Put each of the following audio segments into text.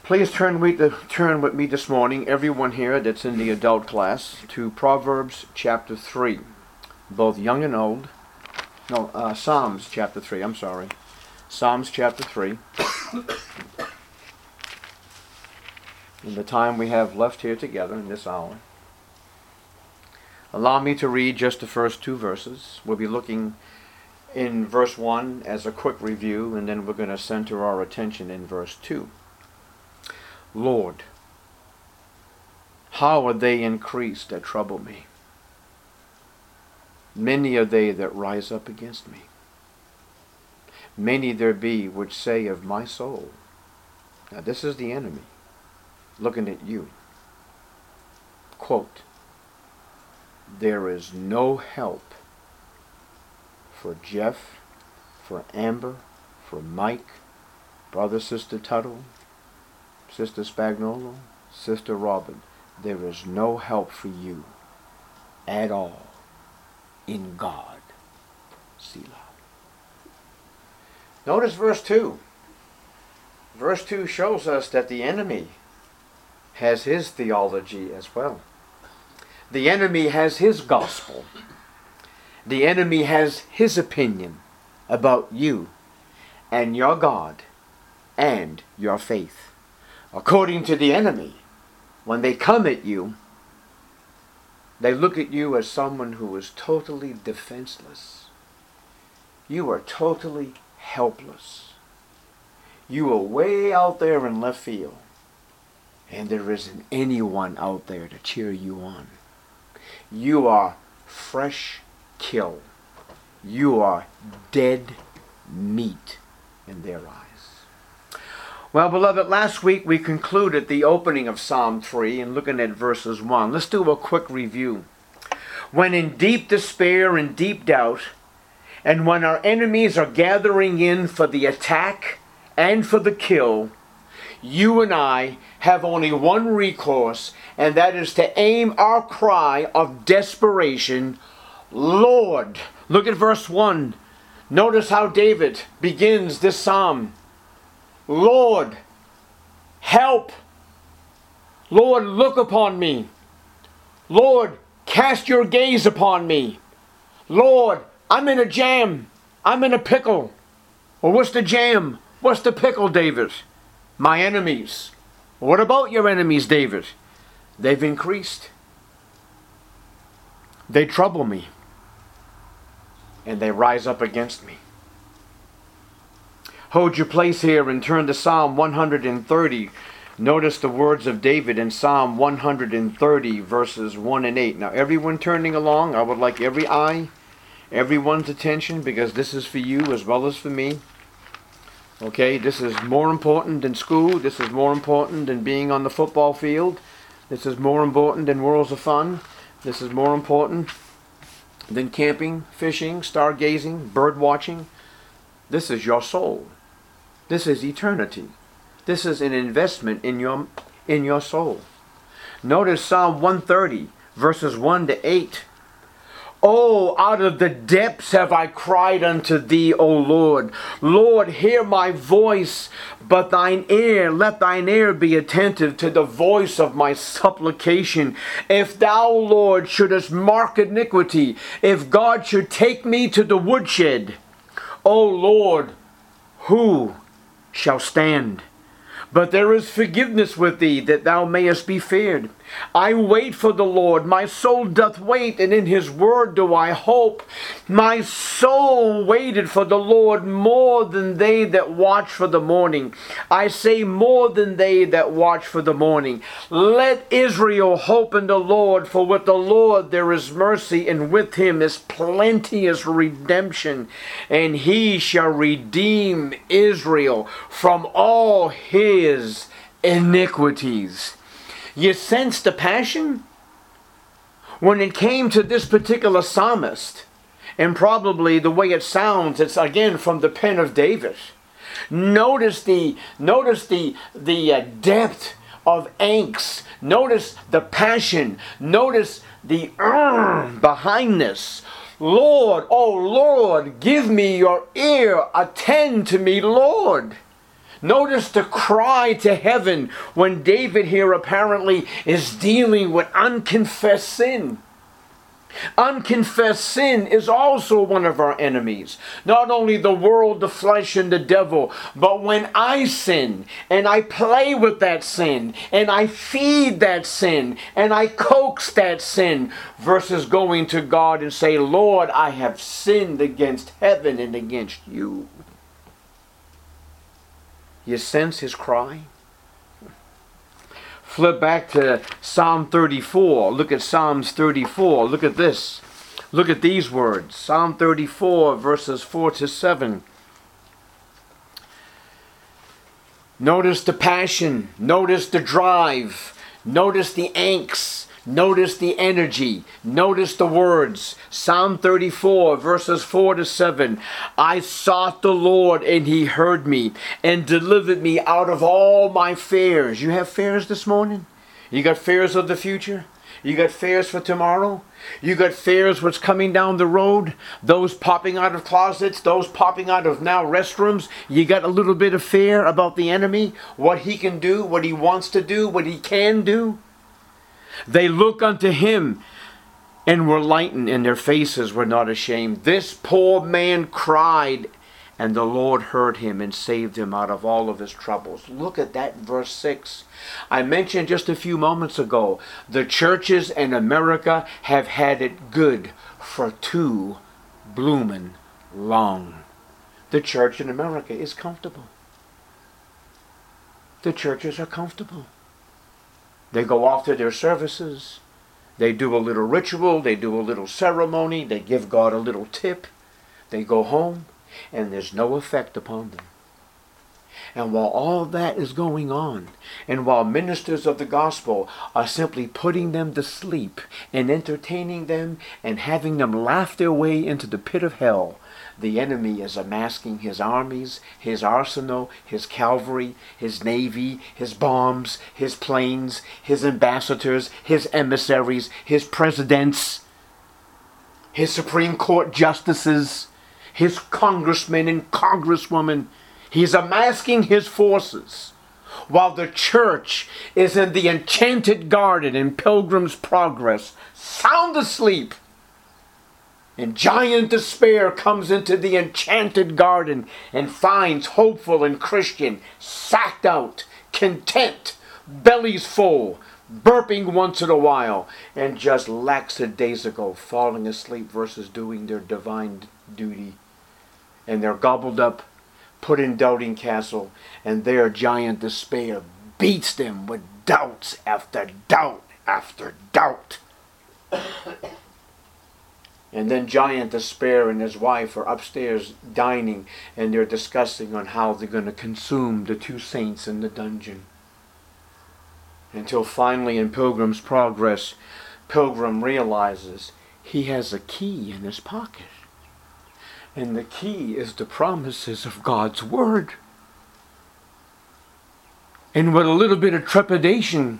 Please turn with me this morning, everyone here that's in the adult class, to Proverbs chapter 3. Both young and old. No, Psalms chapter 3, I'm sorry. Psalms chapter 3. In the time we have left here together in this hour. Allow me to read just the first two verses. We'll be looking in verse 1 as a quick review, and then we're going to center our attention in verse 2. Lord, how are they increased that trouble me? Many are they that rise up against me. Many there be which say of my soul. Now this is the enemy looking at you. Quote, there is no help for Jeff, for Amber, for Mike, brother, sister Tuttle, Sister Spagnolo, Sister Robin. There is no help for you at all in God. Selah. Notice verse 2. Verse 2 shows us that the enemy has his theology as well. The enemy has his gospel. The enemy has his opinion about you and your God and your faith. According to the enemy, when they come at you, they look at you as someone who is totally defenseless. You are totally helpless. You are way out there in left field, and there isn't anyone out there to cheer you on. You are fresh kill. You are dead meat in their eyes. Well, beloved, last week we concluded the opening of Psalm 3 and looking at verses 1. Let's do a quick review. When in deep despair and deep doubt, and when our enemies are gathering in for the attack and for the kill, you and I have only one recourse, and that is to aim our cry of desperation, Lord. Look at verse 1. Notice how David begins this psalm. Lord, help. Lord, look upon me. Lord, cast your gaze upon me. Lord, I'm in a jam. I'm in a pickle. Well, what's the jam? What's the pickle, David? My enemies. What about your enemies, David? They've increased. They trouble me. And they rise up against me. Hold your place here and turn to Psalm 130. Notice the words of David in Psalm 130 verses 1 and 8. Now everyone turning along, I would like everyone's attention, because this is for you as well as for me. Okay, this is more important than school. This is more important than being on the football field. This is more important than worlds of fun. This is more important than camping, fishing, stargazing, bird watching. This is your soul. This is eternity. This is an investment in your soul. Notice Psalm 130, verses 1 to 8. Oh, out of the depths have I cried unto thee, O Lord. Lord, hear my voice, but let thine ear be attentive to the voice of my supplication. If thou, Lord, shouldest mark iniquity, if God should take me to the woodshed, O Lord, who shall stand? But there is forgiveness with thee, that thou mayest be feared. I wait for the Lord, my soul doth wait, and in his word do I hope. My soul waited for the Lord more than they that watch for the morning. I say more than they that watch for the morning. Let Israel hope in the Lord, for with the Lord there is mercy, and with him is plenteous redemption. And he shall redeem Israel from all his iniquities. You sense the passion? When it came to this particular psalmist, and probably the way it sounds, it's again from the pen of David. Notice the depth of angst. Notice the passion. Notice the behind this. Lord, oh Lord, give me your ear. Attend to me, Lord. Notice the cry to heaven when David here apparently is dealing with unconfessed sin. Unconfessed sin is also one of our enemies. Not only the world, the flesh, and the devil, but when I sin and I play with that sin and I feed that sin and I coax that sin versus going to God and say, Lord, I have sinned against heaven and against you. You sense his cry? Flip back to Psalm 34. Look at Psalms 34. Look at this. Look at these words. Psalm 34, verses 4 to 7. Notice the passion. Notice the drive. Notice the angst. Notice the energy. Notice the words. Psalm 34, verses 4 to 7. I sought the Lord, and he heard me, and delivered me out of all my fears. You have fears this morning? You got fears of the future? You got fears for tomorrow? You got fears what's coming down the road? Those popping out of closets, those popping out of now restrooms. You got a little bit of fear about the enemy, what he can do, what he wants to do, what he can do. They look unto him and were lightened, and their faces were not ashamed. This poor man cried, and the Lord heard him and saved him out of all of his troubles. Look at that, verse 6. I mentioned just a few moments ago, the churches in America have had it good for too bloomin' long. The church in America is comfortable. The churches are comfortable. They go off to their services. They do a little ritual. They do a little ceremony. They give God a little tip. They go home, and there's no effect upon them. And while all that is going on, and while ministers of the gospel are simply putting them to sleep and entertaining them and having them laugh their way into the pit of hell, the enemy is amassing his armies, his arsenal, his cavalry, his navy, his bombs, his planes, his ambassadors, his emissaries, his presidents, his Supreme Court justices, his congressmen and congresswomen. He's amassing his forces while the church is in the enchanted garden in Pilgrim's Progress, sound asleep. And giant despair comes into the enchanted garden and finds hopeful and Christian sacked out, content, bellies full, burping once in a while, and just lackadaisical, falling asleep versus doing their divine duty. And they're gobbled up, put in doubting castle, and their giant despair beats them with doubts after doubt after doubt. And then Giant Despair and his wife are upstairs dining, and they're discussing on how they're going to consume the two saints in the dungeon. Until finally in Pilgrim's Progress, Pilgrim realizes he has a key in his pocket. And the key is the promises of God's Word. And with a little bit of trepidation,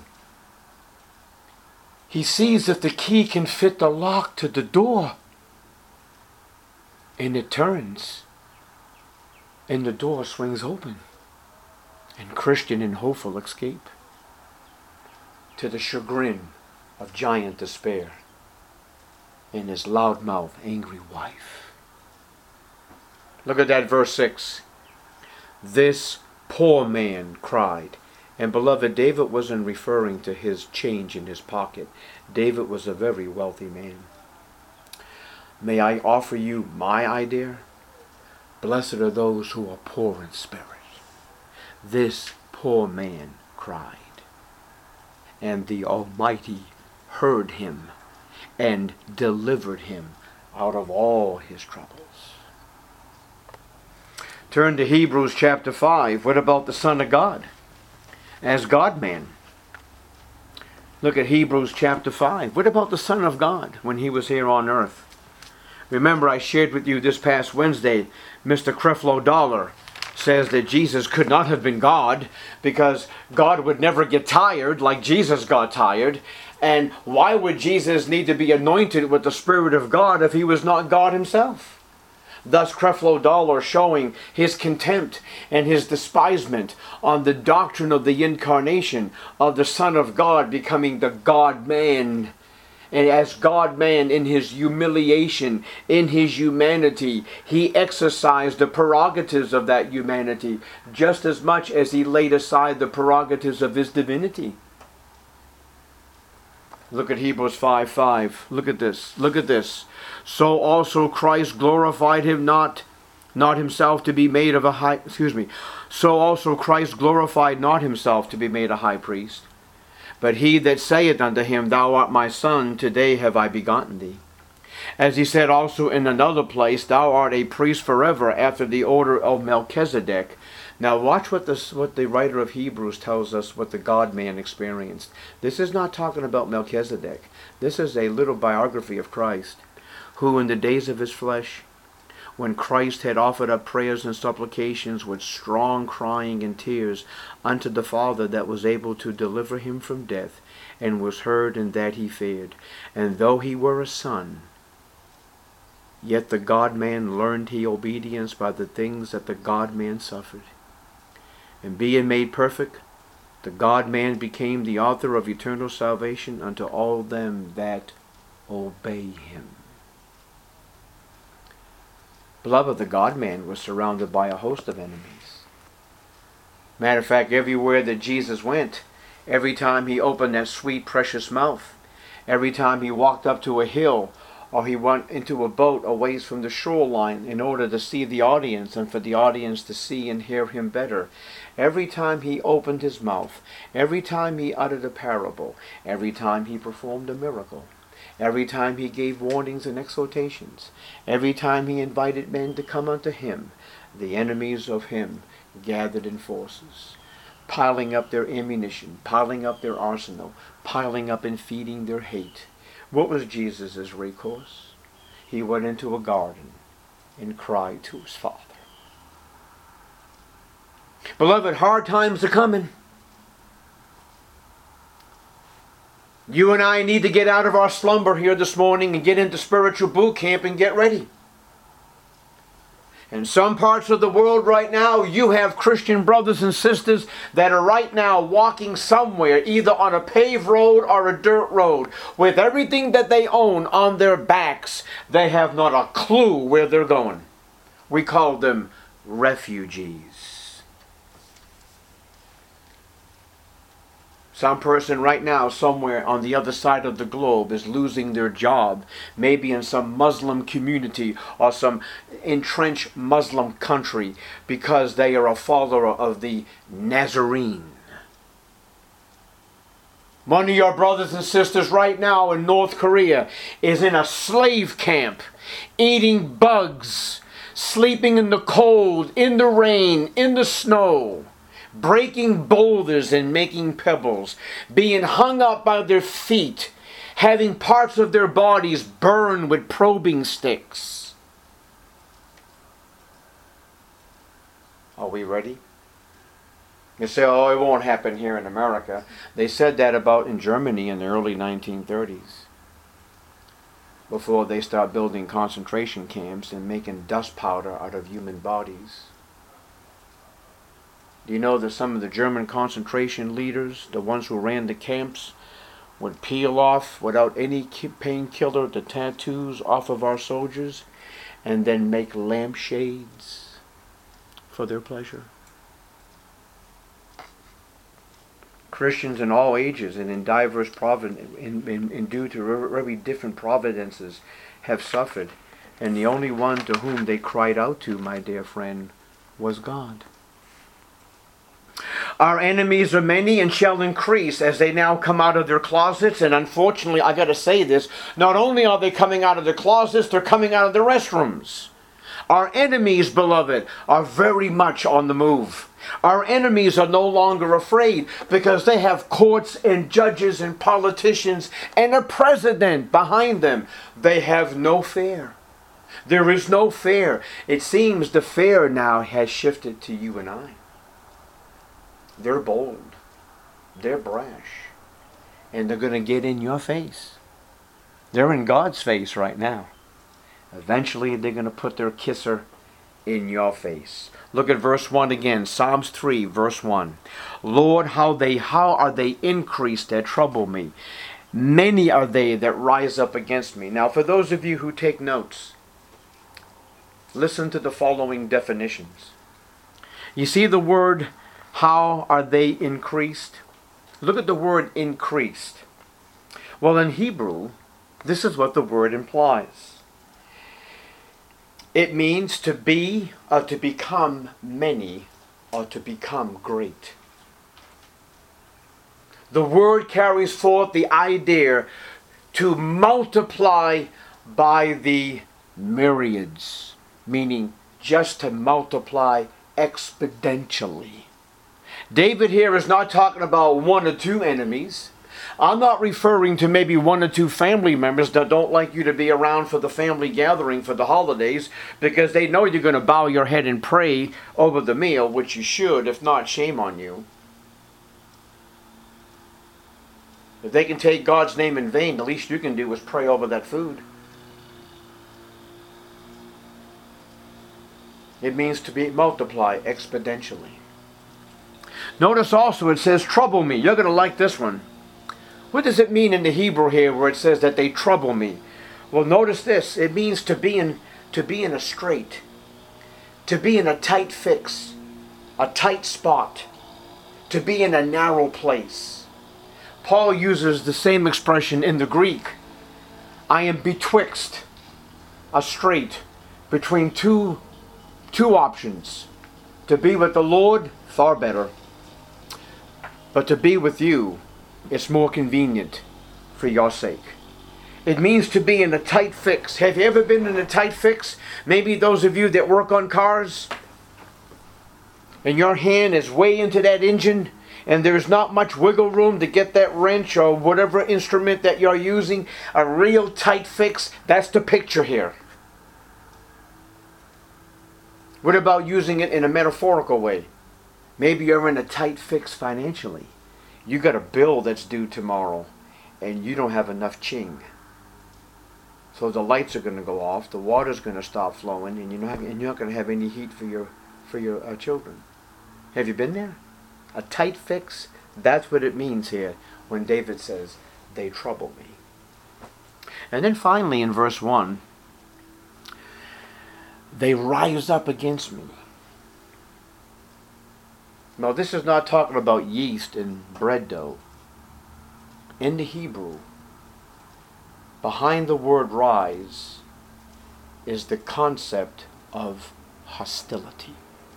he sees if the key can fit the lock to the door. And it turns, and the door swings open, and Christian and hopeful escape, to the chagrin of Giant Despair and his loudmouth, angry wife. Look at that, verse 6. This poor man cried. And beloved, David wasn't referring to his change in his pocket. David was a very wealthy man. May I offer you my idea? Blessed are those who are poor in spirit. This poor man cried, and the Almighty heard him and delivered him out of all his troubles. Turn to Hebrews chapter 5. What about the Son of God as God-man? Look at Hebrews chapter 5. What about the Son of God when he was here on earth? Remember, I shared with you this past Wednesday, Mr. Creflo Dollar says that Jesus could not have been God because God would never get tired like Jesus got tired. And why would Jesus need to be anointed with the Spirit of God if he was not God himself? Thus Creflo Dollar showing his contempt and his despisement on the doctrine of the incarnation of the Son of God becoming the God-man. And as God-man, in his humiliation, in his humanity, he exercised the prerogatives of that humanity just as much as he laid aside the prerogatives of his divinity. Look at Hebrews 5:5. Look at this. Look at this. So also Christ glorified him not himself to be made of a high, So also Christ glorified not himself to be made a high priest. But he that saith unto him, Thou art my son, today have I begotten thee. As he said also in another place, Thou art a priest forever after the order of Melchizedek. Now watch what the writer of Hebrews tells us what the God-man experienced. This is not talking about Melchizedek. This is a little biography of Christ, who in the days of his flesh, when Christ had offered up prayers and supplications with strong crying and tears unto the Father that was able to deliver him from death, and was heard in that he feared. And though he were a son, yet the God-man learned he obedience by the things that the God-man suffered. And being made perfect, the God-man became the author of eternal salvation unto all them that obey him. Beloved, the God-man was surrounded by a host of enemies. Matter of fact, everywhere that Jesus went, every time he opened that sweet, precious mouth, every time he walked up to a hill, or he went into a boat away from the shoreline in order to see the audience and for the audience to see and hear him better, every time he opened his mouth, every time he uttered a parable, every time he performed a miracle, every time he gave warnings and exhortations, every time he invited men to come unto him, the enemies of him gathered in forces, piling up their ammunition, piling up their arsenal, piling up and feeding their hate. What was Jesus' recourse? He went into a garden and cried to his Father. Beloved, hard times are coming. You and I need to get out of our slumber here this morning and get into spiritual boot camp and get ready. In some parts of the world right now, you have Christian brothers and sisters that are right now walking somewhere, either on a paved road or a dirt road, with everything that they own on their backs. They have not a clue where they're going. We call them refugees. Some person right now somewhere on the other side of the globe is losing their job, maybe in some Muslim community or some entrenched Muslim country, because they are a follower of the Nazarene. One of your brothers and sisters right now in North Korea is in a slave camp, eating bugs, sleeping in the cold, in the rain, in the snow, breaking boulders and making pebbles, being hung up by their feet, having parts of their bodies burned with probing sticks. Are we ready? You say, oh, it won't happen here in America. They said that about in Germany in the early 1930s, before they start building concentration camps and making dust powder out of human bodies. Do you know that some of the German concentration leaders, the ones who ran the camps, would peel off without any painkiller the tattoos off of our soldiers and then make lampshades for their pleasure? Christians in all ages and in diverse in due to very different providences have suffered, and the only one to whom they cried out to, my dear friend, was God. Our enemies are many and shall increase as they now come out of their closets. And unfortunately, I got to say this, not only are they coming out of their closets, they're coming out of the restrooms. Our enemies, beloved, are very much on the move. Our enemies are no longer afraid because they have courts and judges and politicians and a president behind them. They have no fear. There is no fear. It seems the fear now has shifted to you and I. They're bold, they're brash, and they're going to get in your face. They're in God's face right now. Eventually, they're going to put their kisser in your face. Look at verse 1 again. Psalms 3, verse 1. Lord, how are they increased that trouble me? Many are they that rise up against me. Now, for those of you who take notes, listen to the following definitions. You see the word, how are they increased? Look at the word increased. Well, in Hebrew, this is what the word implies. It means to be, or to become many, or to become great. The word carries forth the idea to multiply by the myriads, meaning just to multiply exponentially. David here is not talking about one or two enemies. I'm not referring to maybe one or two family members that don't like you to be around for the family gathering for the holidays because they know you're going to bow your head and pray over the meal, which you should. If not, shame on you. If they can take God's name in vain, the least you can do is pray over that food. It means to be multiply exponentially. Notice also it says, trouble me. You're going to like this one. What does it mean in the Hebrew here where it says that they trouble me? Well, notice this. It means to be in a strait. To be in a tight fix. A tight spot. To be in a narrow place. Paul uses the same expression in the Greek. I am betwixt, a strait, between two options. To be with the Lord, far better. But to be with you, it's more convenient for your sake. It means to be in a tight fix. Have you ever been in a tight fix? Maybe those of you that work on cars, and your hand is way into that engine, and there's not much wiggle room to get that wrench or whatever instrument that you're using. A real tight fix, that's the picture here. What about using it in a metaphorical way? Maybe you're in a tight fix financially. You got a bill that's due tomorrow, and you don't have enough ching. So the lights are going to go off, the water's going to stop flowing, and you're not going to have any heat for your children. Have you been there? A tight fix, that's what it means here when David says, they trouble me. And then finally in verse 1, they rise up against me. Now this is not talking about yeast and bread dough. In the Hebrew, behind the word rise is the concept of hostility.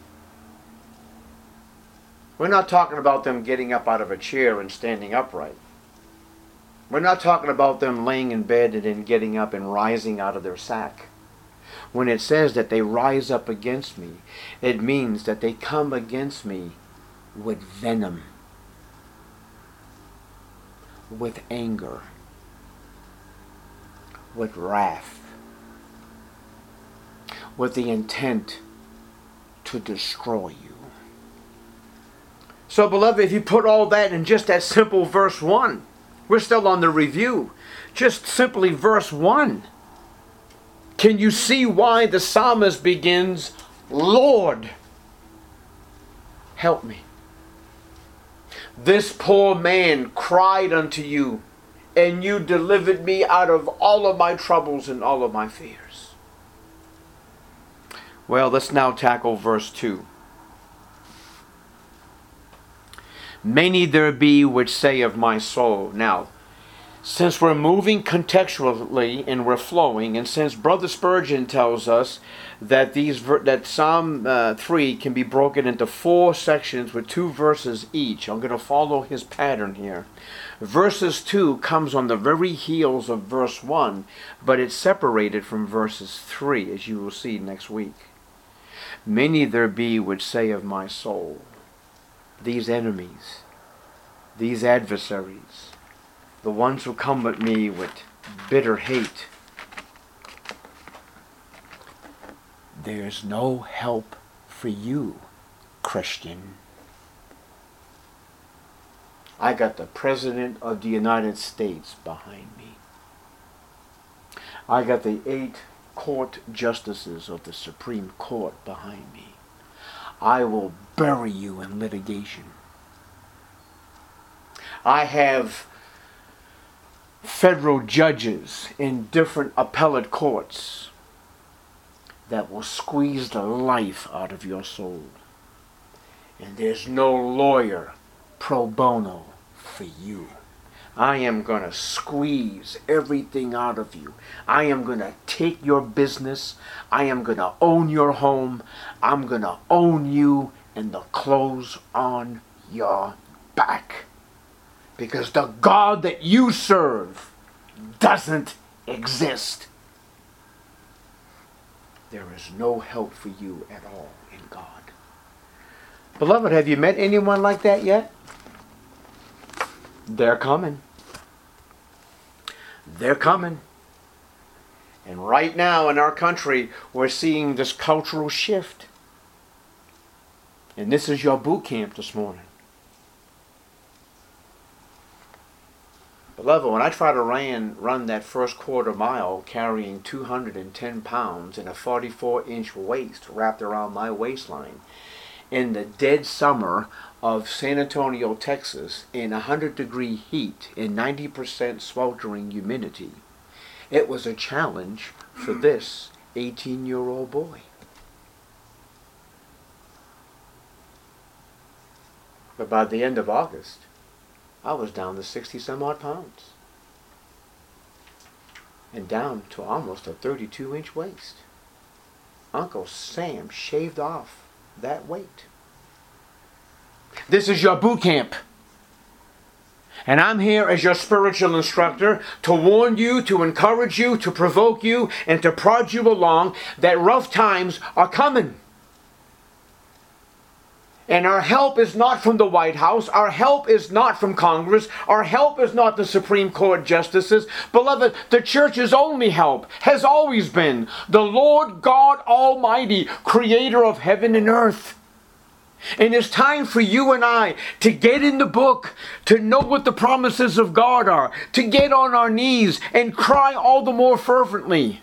We're not talking about them getting up out of a chair and standing upright. We're not talking about them laying in bed and then getting up and rising out of their sack. When it says that they rise up against me, it means that they come against me with venom, with anger, with wrath, with the intent to destroy you. So, beloved, if you put all that in just that simple verse 1, we're still on the review. Just simply verse 1. Can you see why the psalmist begins, Lord, help me. This poor man cried unto you, and you delivered me out of all of my troubles and all of my fears. Well, let's now tackle verse 2. Many there be which say of my soul. Now, since we're moving contextually and we're flowing, and since Brother Spurgeon tells us that that Psalm 3 can be broken into 4 sections with 2 verses each, I'm going to follow his pattern here. Verses 2 comes on the very heels of verse 1, but it's separated from verses 3, as you will see next week. Many there be which say of my soul. These enemies, these adversaries, the ones who come at me with bitter hate, there's no help for you, Christian. I got the President of the United States behind me. I got the 8 Court justices of the Supreme Court behind me. I will bury you in litigation. I have federal judges in different appellate courts that will squeeze the life out of your soul. And there's no lawyer pro bono for you. I am going to squeeze everything out of you. I am going to take your business. I am going to own your home. I'm going to own you and the clothes on your back. Because the God that you serve doesn't exist. There is no help for you at all in God. Beloved, have you met anyone like that yet? They're coming. They're coming. And right now in our country, we're seeing this cultural shift. And this is your boot camp this morning. Beloved, when I try to run that first quarter mile carrying 210 pounds and a 44-inch waist wrapped around my waistline in the dead summer of San Antonio, Texas, in 100-degree heat and 90% sweltering humidity, it was a challenge for this 18-year-old boy. But by the end of August, I was down to 60 some odd pounds. And down to almost a 32-inch waist. Uncle Sam shaved off that weight. This is your boot camp. And I'm here as your spiritual instructor to warn you, to encourage you, to provoke you, and to prod you along that rough times are coming. And our help is not from the White House. Our help is not from Congress. Our help is not the Supreme Court justices. Beloved, the church's only help has always been the Lord God Almighty, creator of heaven and earth. And it's time for you and I to get in the book, to know what the promises of God are, to get on our knees and cry all the more fervently.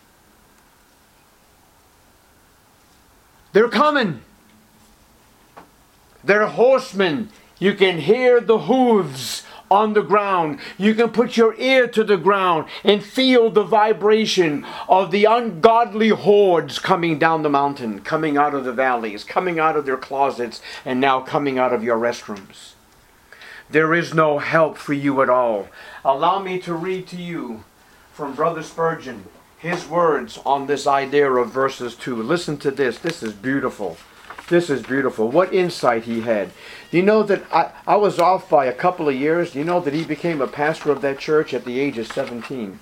They're coming. They're horsemen. You can hear the hooves on the ground. You can put your ear to the ground and feel the vibration of the ungodly hordes coming down the mountain, coming out of the valleys, coming out of their closets, and now coming out of your restrooms. There is no help for you at all. Allow me to read to you from Brother Spurgeon, his words on this idea of verses 2. Listen to this. This is beautiful. This is beautiful. What insight he had. Do you know that I was off by a couple of years? Do you know that he became a pastor of that church at the age of 17?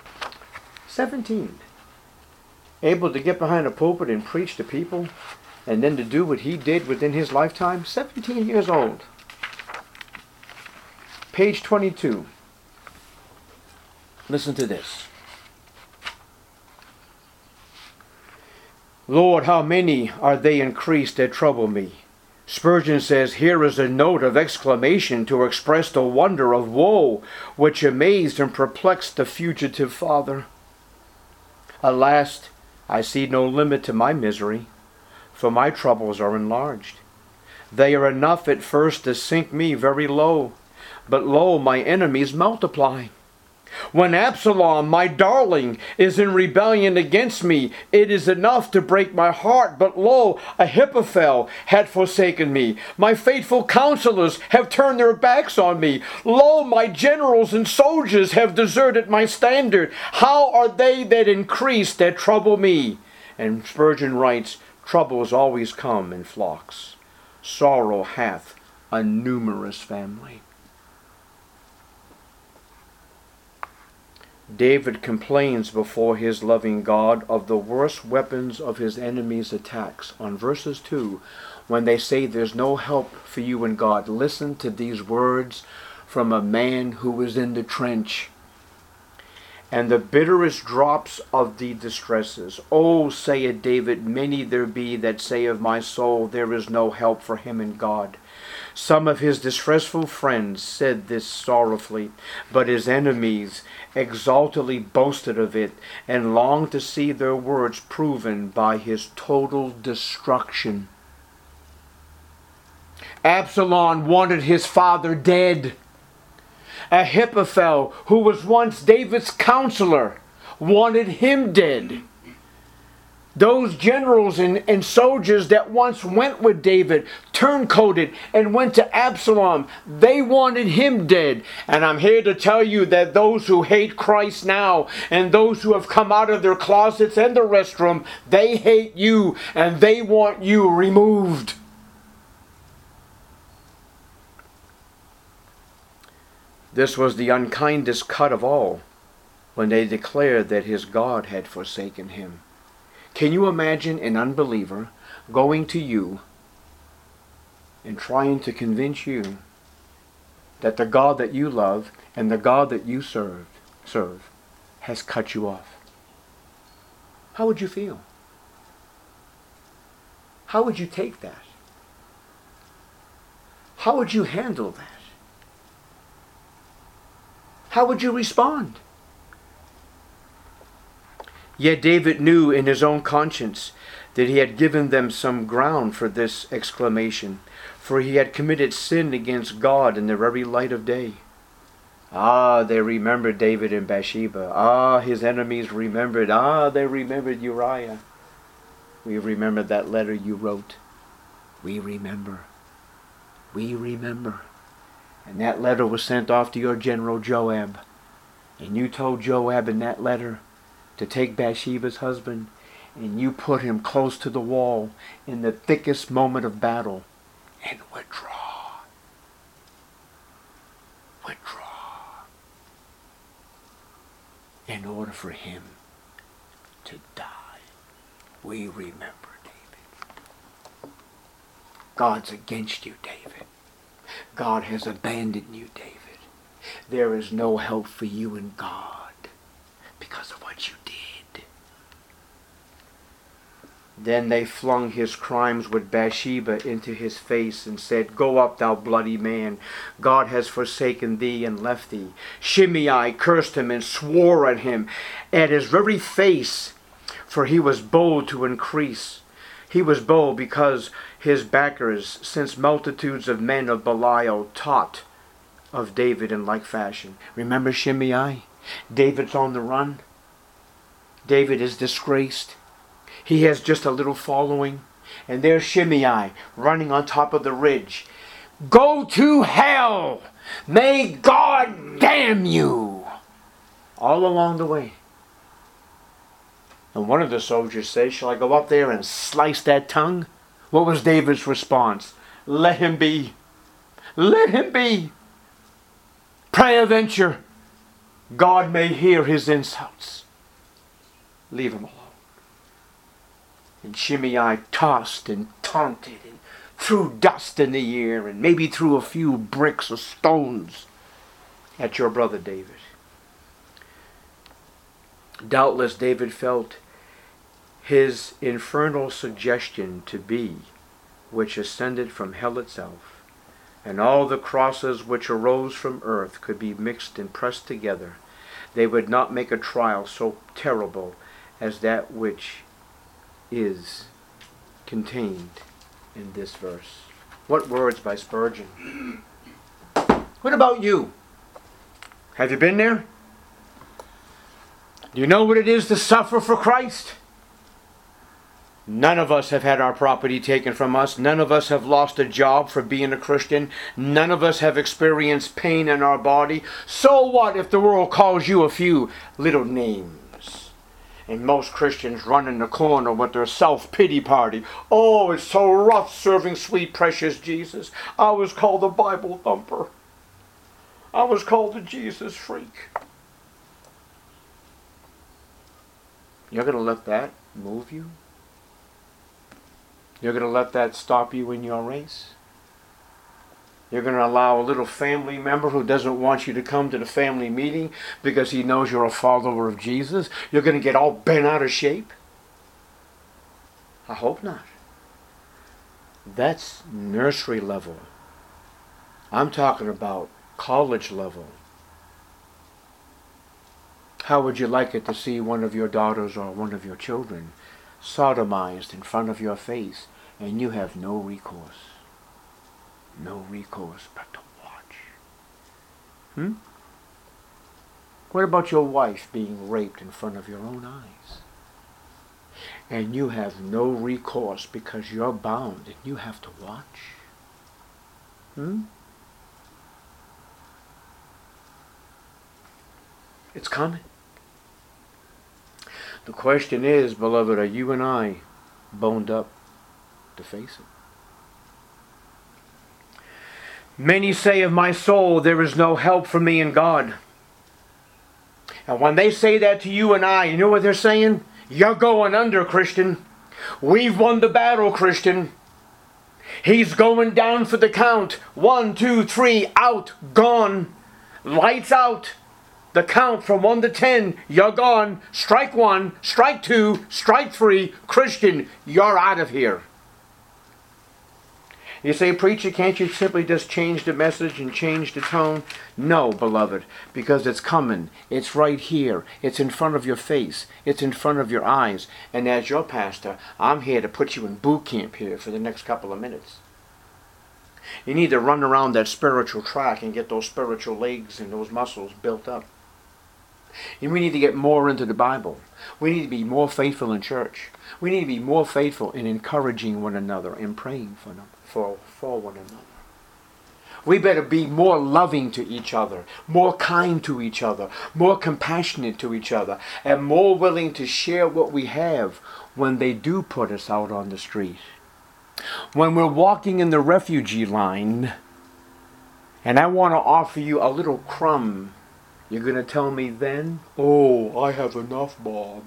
17. Able to get behind a pulpit and preach to people, and then to do what he did within his lifetime? 17 years old. Page 22. Listen to this. Lord, how many are they increased that trouble me? Spurgeon says, here is a note of exclamation to express the wonder of woe which amazed and perplexed the fugitive father. Alas, I see no limit to my misery, for my troubles are enlarged. They are enough at first to sink me very low, but lo, my enemies multiply. When Absalom, my darling, is in rebellion against me, it is enough to break my heart. But lo, Ahithophel had forsaken me. My faithful counselors have turned their backs on me. Lo, my generals and soldiers have deserted my standard. How are they that increase that trouble me? And Spurgeon writes, troubles always come in flocks. Sorrow hath a numerous family. David complains before his loving God of the worst weapons of his enemies' attacks. On verses 2, when they say there's no help for you in God, listen to these words from a man who was in the trench. and the bitterest drops of the distresses. Oh, saith David, many there be that say of my soul, there is no help for him in God. Some of his distressful friends said this sorrowfully, but his enemies exultantly boasted of it, and longed to see their words proven by his total destruction. Absalom wanted his father dead. Ahithophel, who was once David's counselor, wanted him dead. Those generals and soldiers that once went with David, turncoated and went to Absalom, they wanted him dead. And I'm here to tell you that those who hate Christ now, and those who have come out of their closets and the restroom, they hate you and they want you removed. This was the unkindest cut of all, when they declared that his God had forsaken him. Can you imagine an unbeliever going to you and trying to convince you that the God that you love and the God that you serve has cut you off? How would you feel? How would you take that? How would you handle that? How would you respond? Yet David knew in his own conscience that he had given them some ground for this exclamation, for he had committed sin against God in the very light of day. Ah, they remembered David and Bathsheba. Ah, his enemies remembered. Ah, they remembered Uriah. We remember that letter you wrote. We remember. We remember. And that letter was sent off to your general Joab. And you told Joab in that letter to take Bathsheba's husband, and you put him close to the wall in the thickest moment of battle and withdraw. Withdraw. In order for him to die. We remember, David. God's against you, David. God has abandoned you, David. There is no help for you in God because of what you did. Then they flung his crimes with Bathsheba into his face and said, Go up, thou bloody man. God has forsaken thee and left thee. Shimei cursed him and swore at him at his very face, for he was bold to increase. He was bold because his backers, since multitudes of men of Belial taught of David in like fashion. Remember Shimei? David's on the run. David is disgraced. He has just a little following. And there's Shimei running on top of the ridge. Go to hell! May God damn you! All along the way. And one of the soldiers says, Shall I go up there and slice that tongue? What was David's response? Let him be. Let him be. Peradventure, God may hear his insults. Leave him alone. And Shimei tossed and taunted and threw dust in the air and maybe threw a few bricks or stones at your brother David. Doubtless David felt his infernal suggestion to be, which ascended from hell itself, and all the crosses which arose from earth could be mixed and pressed together. They would not make a trial so terrible as that which is contained in this verse. What words by Spurgeon. What about you? Have you been there? Do you know what it is to suffer for Christ? None of us have had our property taken from us. None of us have lost a job for being a Christian. None of us have experienced pain in our body. So what if the world calls you a few little names? And most Christians run in the corner with their self-pity party. Oh, it's so rough serving sweet, precious Jesus. I was called a Bible thumper. I was called a Jesus freak. You're going to let that move you? You're going to let that stop you in your race? You're going to allow a little family member who doesn't want you to come to the family meeting because he knows you're a follower of Jesus. You're going to get all bent out of shape. I hope not. That's nursery level. I'm talking about college level. How would you like it to see one of your daughters or one of your children sodomized in front of your face and you have no recourse? No recourse but to watch. What about your wife being raped in front of your own eyes? And you have no recourse because you're bound and you have to watch? It's coming. The question is, beloved, are you and I boned up to face it? Many say of my soul, there is no help for me in God. And when they say that to you and I, you know what they're saying? You're going under, Christian. We've won the battle, Christian. He's going down for the count. 1, 2, 3, out, gone. Lights out. The count from 1 to 10, you're gone. Strike 1, strike 2, strike 3. Christian, you're out of here. You say, preacher, can't you simply just change the message and change the tone? No, beloved, because it's coming. It's right here. It's in front of your face. It's in front of your eyes. And as your pastor, I'm here to put you in boot camp here for the next couple of minutes. You need to run around that spiritual track and get those spiritual legs and those muscles built up. And we need to get more into the Bible. We need to be more faithful in church. We need to be more faithful in encouraging one another and praying for one another. We better be more loving to each other, more kind to each other, more compassionate to each other, and more willing to share what we have when they do put us out on the street. When we're walking in the refugee line, and I want to offer you a little crumb, you're going to tell me then, "Oh, I have enough, Bob."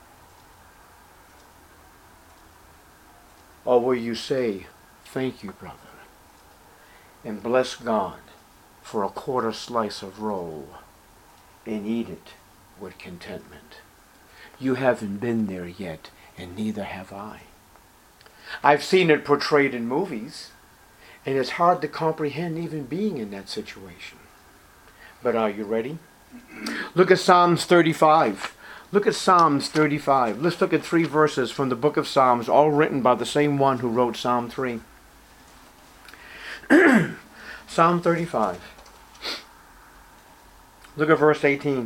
Or will you say, "Thank you, brother," and bless God for a quarter slice of roll and eat it with contentment? You haven't been there yet, and neither have I. I've seen it portrayed in movies, and it's hard to comprehend even being in that situation. But are you ready? Look at Psalms 35. Look at Psalms 35. Let's look at 3 verses from the book of Psalms, all written by the same one who wrote Psalm 3. Psalm 35. Look at verse 18.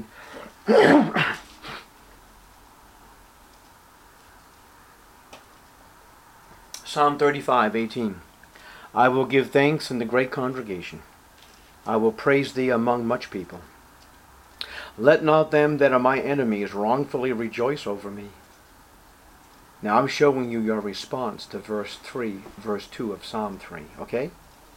Psalm 35, 18. I will give thanks in the great congregation. I will praise thee among much people. Let not them that are my enemies wrongfully rejoice over me. Now I'm showing you your response to verse 2 of Psalm 3, okay?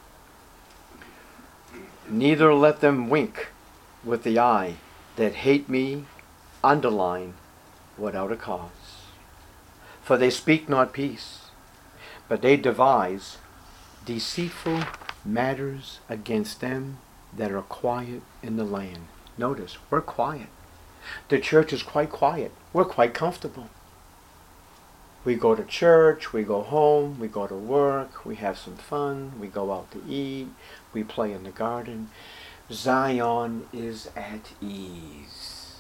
Neither let them wink with the eye that hate me, underline, without a cause. For they speak not peace, but they devise deceitful matters against them that are quiet in the land. Notice, we're quiet. The church is quite quiet. We're quite comfortable. We go to church, we go home, we go to work, we have some fun, we go out to eat, we play in the garden. Zion is at ease.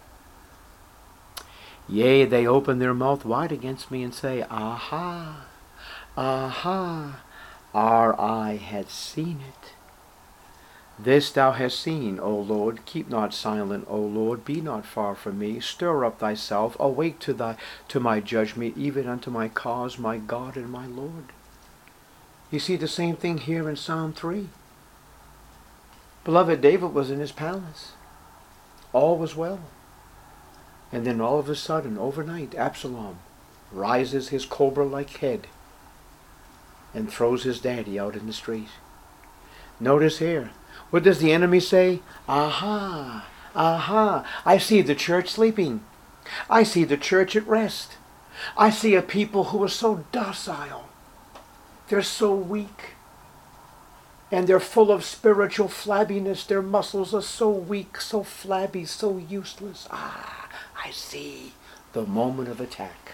Yea, they open their mouth wide against me and say, Aha, aha, our eye hath seen it. This thou hast seen, O Lord. Keep not silent, O Lord. Be not far from me. Stir up thyself. Awake to my judgment, even unto my cause, my God and my Lord. You see the same thing here in Psalm 3. Beloved, David was in his palace. All was well. And then all of a sudden, overnight, Absalom rises his cobra-like head and throws his daddy out in the street. Notice here, what does the enemy say? Aha, aha, I see the church sleeping. I see the church at rest. I see a people who are so docile. They're so weak. and they're full of spiritual flabbiness. Their muscles are so weak, so flabby, so useless. Ah, I see the moment of attack.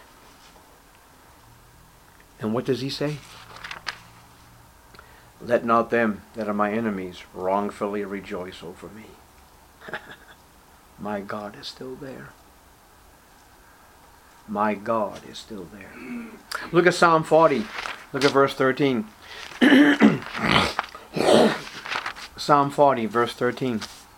And what does he say? Let not them that are my enemies wrongfully rejoice over me. My God is still there. My God is still there. Look at Psalm 40. Look at verse 13. Psalm 40, verse 13.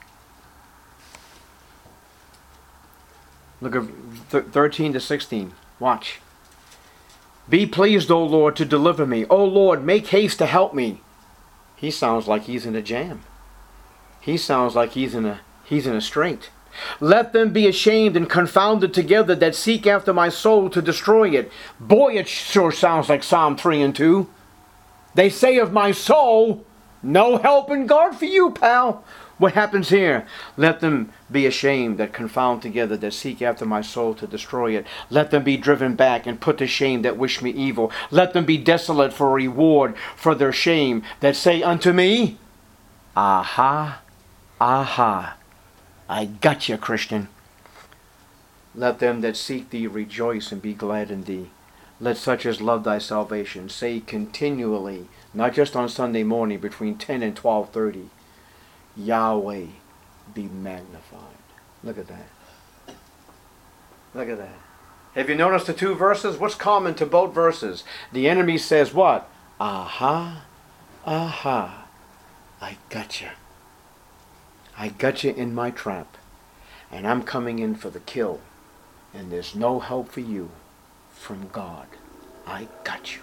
Look at 13 to 16. Watch. Be pleased, O Lord, to deliver me. O Lord, make haste to help me. He sounds like he's in a jam. He sounds like he's in a strait. Let them be ashamed and confounded together that seek after my soul to destroy it. Boy, it sure sounds like Psalm 3 and 2. They say of my soul, no help in God for you, pal. What happens here? Let them be ashamed that confound together that seek after my soul to destroy it. Let them be driven back and put to shame that wish me evil. Let them be desolate for reward for their shame that say unto me, aha, aha. I got you, Christian. Let them that seek thee rejoice and be glad in thee. Let such as love thy salvation say continually, not just on Sunday morning between 10 and 12:30, Yahweh be magnified. Look at that. Look at that. Have you noticed the two verses? What's common to both verses? The enemy says what? Aha, aha, I got you. I got you in my trap, and I'm coming in for the kill, and there's no help for you from God. I got you.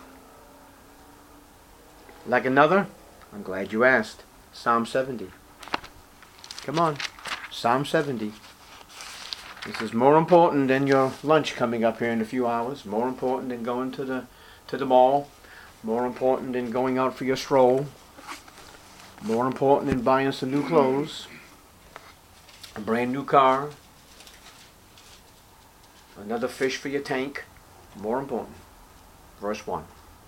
Like another? I'm glad you asked. Psalm 70. Come on. Psalm 70. This is more important than your lunch coming up here in a few hours. More important than going to the mall. More important than going out for your stroll. More important than buying some new clothes. A brand new car. Another fish for your tank. More important. Verse 1.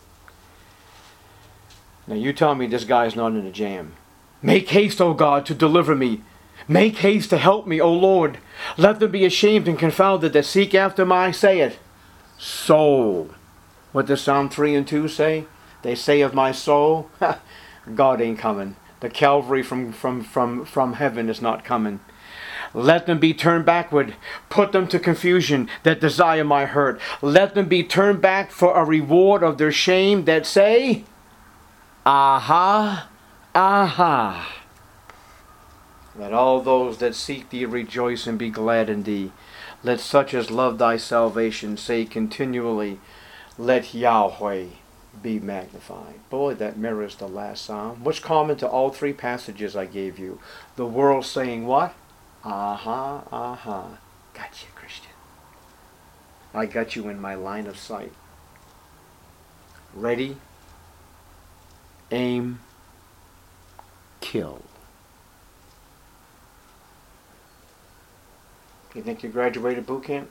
Now you tell me this guy's not in a jam. Make haste, O God, to deliver me. Make haste to help me, O Lord. Let them be ashamed and confounded that seek after my, say it, soul. What does Psalm 3 and 2 say? They say of my soul, God ain't coming. The Calvary from heaven is not coming. Let them be turned backward. Put them to confusion that desire my hurt. Let them be turned back for a reward of their shame that say, aha, aha. Let all those that seek thee rejoice and be glad in thee. Let such as love thy salvation say continually, let Yahweh be magnified. Boy, that mirrors the last psalm. What's common to all three passages I gave you? The world saying what? Aha, aha. Got you, Christian. I got you in my line of sight. Ready, aim, kill. You think you graduated boot camp?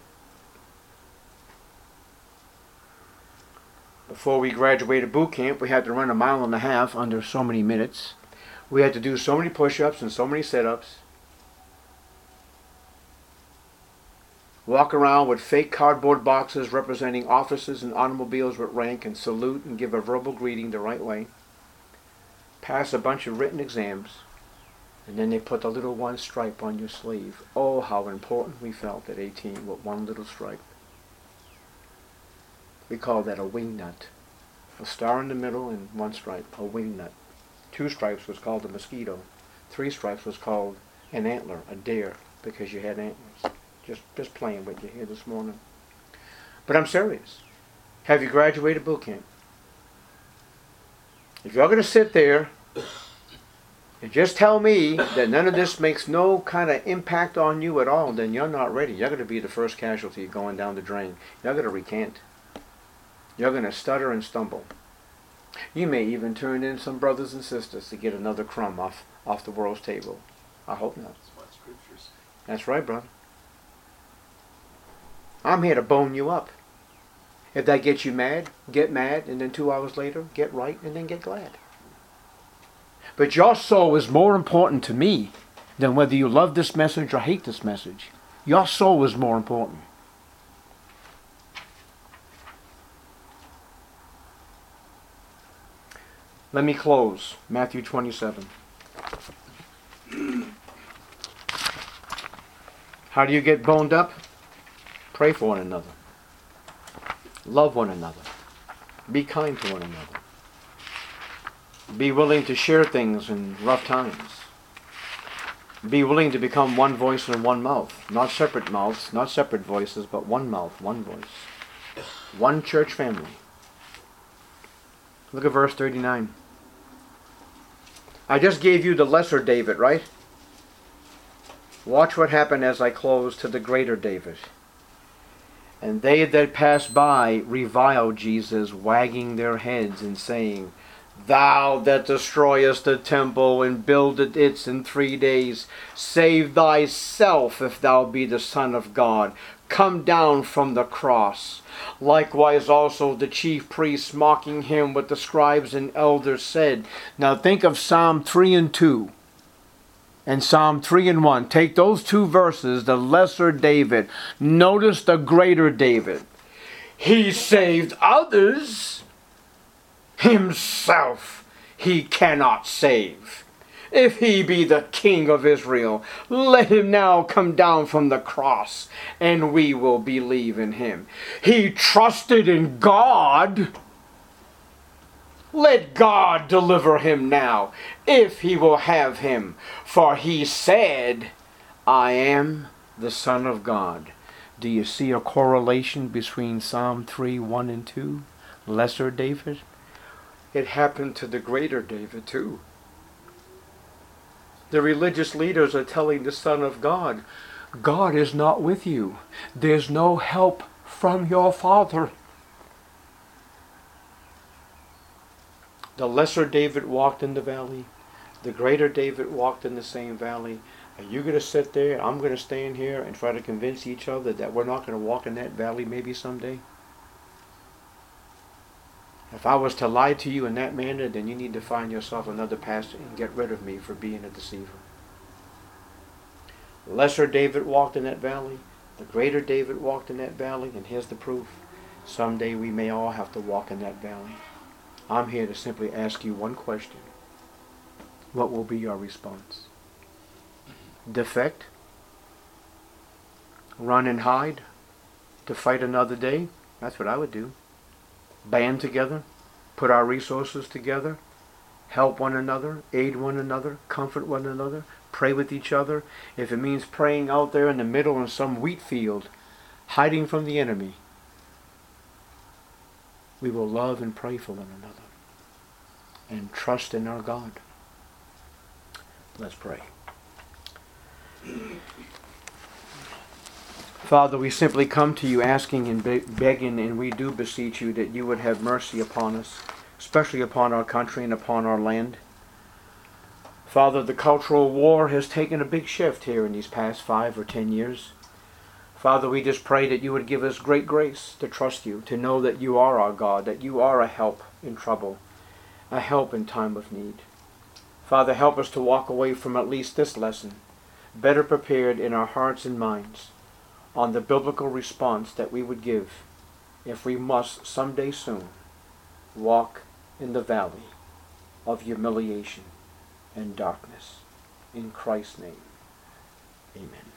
Before we graduated boot camp, we had to run 1.5 miles under so many minutes. We had to do so many push-ups and so many sit-ups. Walk around with fake cardboard boxes representing offices and automobiles with rank and salute and give a verbal greeting the right way. Pass a bunch of written exams. And then they put a little one stripe on your sleeve. Oh, how important we felt at 18 with one little stripe. We called that a wing nut. A star in the middle and one stripe, a wing nut. 2 stripes was called a mosquito. 3 stripes was called an antler, a deer, because you had antlers. Just playing with you here this morning. But I'm serious. Have you graduated boot camp? If you're going to sit there and just tell me that none of this makes no kind of impact on you at all, then you're not ready. You're going to be the first casualty going down the drain. You're going to recant. You're going to stutter and stumble. You may even turn in some brothers and sisters to get another crumb off the world's table. I hope not. That's what Scripture says. That's right, brother. I'm here to bone you up. If that gets you mad, get mad, and then 2 hours later, get right, and then get glad. But your soul is more important to me than whether you love this message or hate this message. Your soul is more important. Let me close. Matthew 27. How do you get boned up? Pray for one another. Love one another. Be kind to one another. Be willing to share things in rough times. Be willing to become one voice and one mouth. Not separate mouths, not separate voices, but one mouth, one voice. One church family. Look at verse 39. I just gave you the lesser David, right? Watch what happened as I close to the greater David. And they that passed by reviled Jesus, wagging their heads and saying, Thou that destroyest the temple and buildest it in 3 days, save thyself if thou be the Son of God. Come down from the cross. Likewise also the chief priests, mocking him, what the scribes and elders said. Now think of Psalm 3 and 2 and Psalm 3 and 1. Take those two verses, the lesser David. Notice the greater David. He saved others. Himself he cannot save. If he be the King of Israel, let him now come down from the cross, and we will believe in him. He trusted in God. Let God deliver him now, if he will have him. For he said, I am the Son of God. Do you see a correlation between Psalm 3, 1 and 2? Lesser David? It happened to the greater David too. The religious leaders are telling the Son of God, God is not with you. There's no help from your Father. The lesser David walked in the valley. The greater David walked in the same valley. Are you going to sit there, I'm going to stand here and try to convince each other that we're not going to walk in that valley maybe someday? If I was to lie to you in that manner, then you need to find yourself another pastor and get rid of me for being a deceiver. Lesser David walked in that valley. The greater David walked in that valley. And here's the proof. Someday we may all have to walk in that valley. I'm here to simply ask you one question. What will be your response? Defect? Run and hide? To fight another day? That's what I would do. Band together, put our resources together, help one another, aid one another, comfort one another, pray with each other. If it means praying out there in the middle in some wheat field, hiding from the enemy, we will love and pray for one another and trust in our God. Let's pray. Father, we simply come to you asking and begging, and we do beseech you that you would have mercy upon us, especially upon our country and upon our land. Father, the cultural war has taken a big shift here in these past 5 or 10 years. Father, we just pray that you would give us great grace to trust you, to know that you are our God, that you are a help in trouble, a help in time of need. Father, help us to walk away from at least this lesson, better prepared in our hearts and minds, on the biblical response that we would give if we must someday soon walk in the valley of humiliation and darkness. In Christ's name, amen.